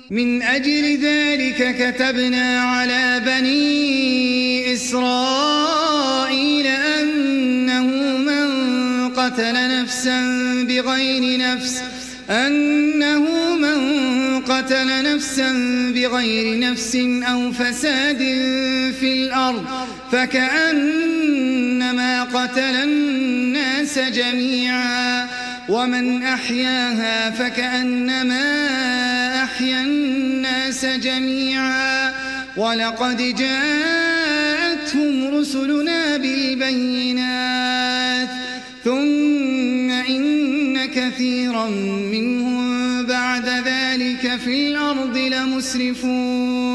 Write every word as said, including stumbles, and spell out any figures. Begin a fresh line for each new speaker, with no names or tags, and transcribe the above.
من أجل ذلك كتبنا على بني إسرائيل أنه من قتل نفسا بغير نفس أنه من قتل نفسا بغير نفس أو فساد في الأرض فكأنما قتل الناس جميعا ومن أحياها فكأنما أحيا الناس جميعا ولقد جاءتهم رسلنا بالبينات ثم إن كثيرا منهم بعد ذلك في الأرض لمسرفون